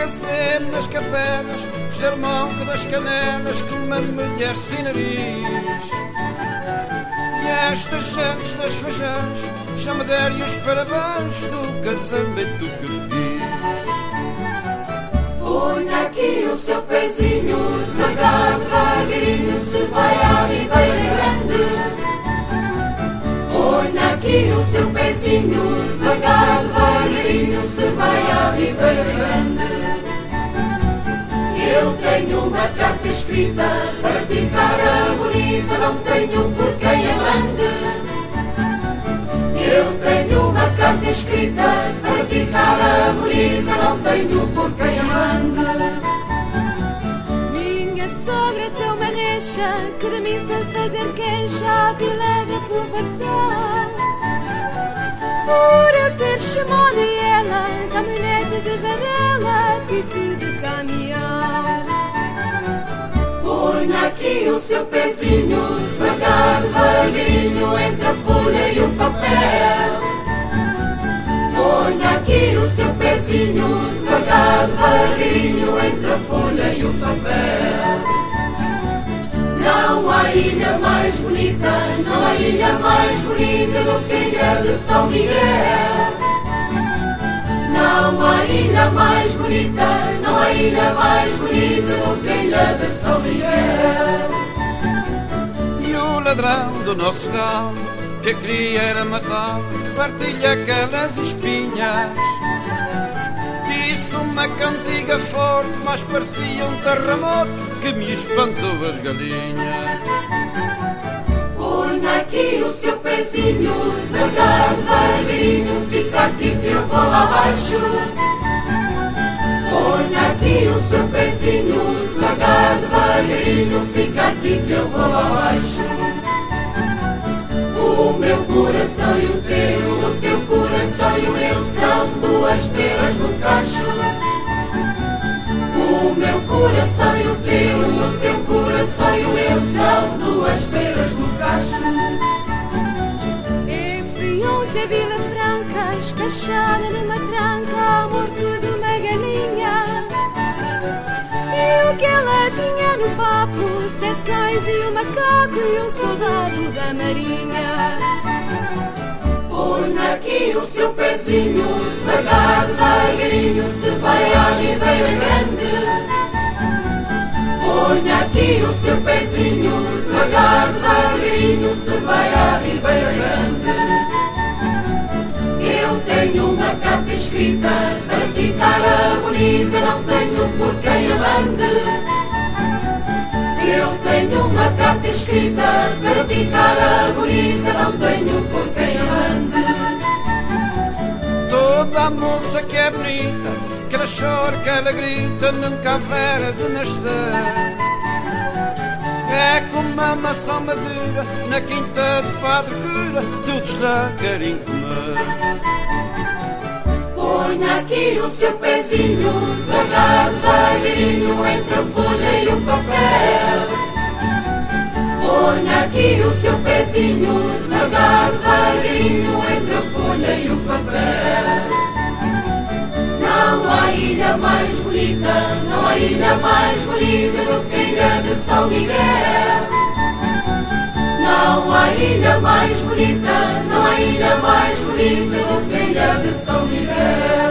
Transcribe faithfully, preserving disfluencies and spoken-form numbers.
aquecer nas capelas, por ser monca das canelas, com uma mulher sem nariz. E estas gentes das feijões já me deram os parabéns do casamento que fiz. Ponha aqui o seu pezinho, devagar, devagarinho, se vai à Ribeira Grande. Ponha aqui o seu pezinho, devagar, devagarinho, se vai à Ribeira Grande. Eu tenho uma carta escrita para ti, cara bonita, não tenho por quem a mande. Eu tenho uma carta escrita para ti, cara bonita, não tenho por quem a mande. Minha sogra tem uma recha que de mim foi fazer queixa à vila da aprovação. Por eu ter chamado ela, caminhonete de Varela, pito de caminhão. Ponha aqui o seu pezinho, devagar, devagarinho, entre a folha e o papel. Ponha aqui o seu pezinho, devagar, devagarinho, entre a folha e o papel. Não há ilha mais bonita, não há ilha mais bonita do que a ilha de São Miguel. Não há ilha mais bonita, não há ilha mais bonita do que a ilha de São Miguel. E o ladrão do nosso galo, que queria era matar, partilha aquelas espinhas. Disse uma cantiga forte, mas parecia um terremoto que me espantou as galinhas. Ponha aqui o seu pezinho, devagar, devagarinho, fica aqui que eu vou lá abaixo. Ponha aqui o seu pezinho, devagar, devagarinho, fica aqui que eu vou lá abaixo. O meu coração e o teu, o teu coração e o meu são duas peras no cacho. O meu coração e o teu, o teu coração e o meu são duas peras no cacho. Fui ontem a Vila Franca, escachada numa tranca, à morte de uma galinha. E o que ela tinha no papo, sete cães e um macaco e um soldado da marinha. Ponha aqui o seu pezinho, devagar, devagarinho, se vai à Ribeira Grande. Ponha aqui o seu pezinho, devagar, devagarinho, se vai à Ribeira Grande. Eu tenho uma carta escrita para ti, cara bonita, não tenho por quem a mande. Eu tenho uma carta escrita para ti, cara bonita, não tenho por quem a mande. Toda a moça que é bonita, que ela chora, que ela grita, nunca haverá de nascer. É como uma maçã madura na quinta de Padre Cura, todos lá querem comer. Ponha aqui o seu pezinho, devagar, devagarinho, entre a folha e o papel. Ponha aqui o seu pezinho, devagar, devagarinho, entre a folha e o papel. Não há ilha mais bonita, não há ilha mais bonita do que a ilha de São Miguel. Não há ilha mais bonita, não há ilha mais bonita do que a ilha de São Miguel.